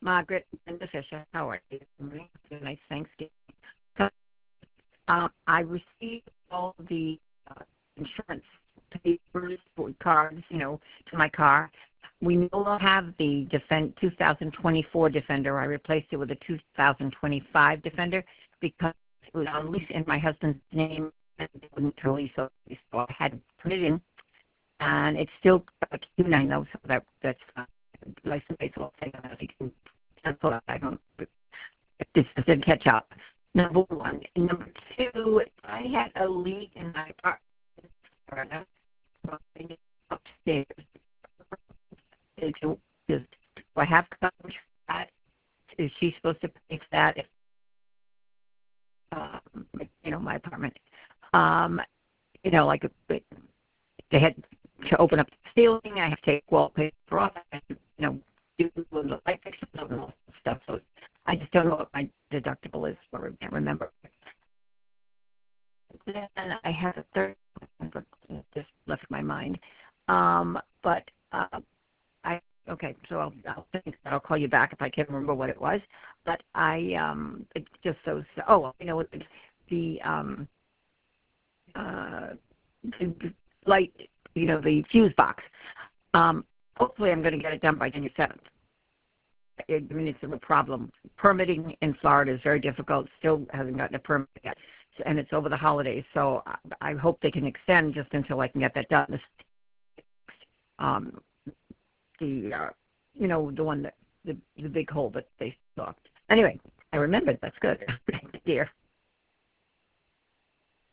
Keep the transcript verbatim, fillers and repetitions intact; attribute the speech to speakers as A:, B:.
A: Margaret and Fisher. How are you? Nice Thanksgiving. So, um, I received all the uh, insurance papers for cars, you know, to my car. We no longer have the Defend two thousand twenty-four Defender. I replaced it with a two thousand twenty-five Defender because it was on lease in my husband's name and it wouldn't release, so I had to put it in. And it's still a Q nine though, so that that's fine. License plate will say that I can cancel that. I don't. This doesn't catch up. Number one. And number two, I had a leak in my apartment upstairs. Is, is, do I have coverage for that? Is she supposed to pay for that? If, um, you know, my apartment. Um, you know, like they had to open up the ceiling. I have to take wallpaper off. I have to, you know, do the light fixtures and all that stuff. So I just don't know what my deductible is, or I can't remember. Then I have a third, just left my mind. Um, but uh, I okay, so I'll, I'll think that I'll call you back if I can't remember what it was. But I um, it just those. Oh, you know the um, uh, the light, you know, the fuse box. Um, hopefully, I'm going to get it done by January seventh. I mean, it's a problem. Permitting in Florida is very difficult. Still hasn't gotten a permit yet, and it's over the holidays. So I, I hope they can extend just until I can get that done. Um, the uh, you know, the one that the the big hole that they saw. Anyway, I remembered. That's good. Dear.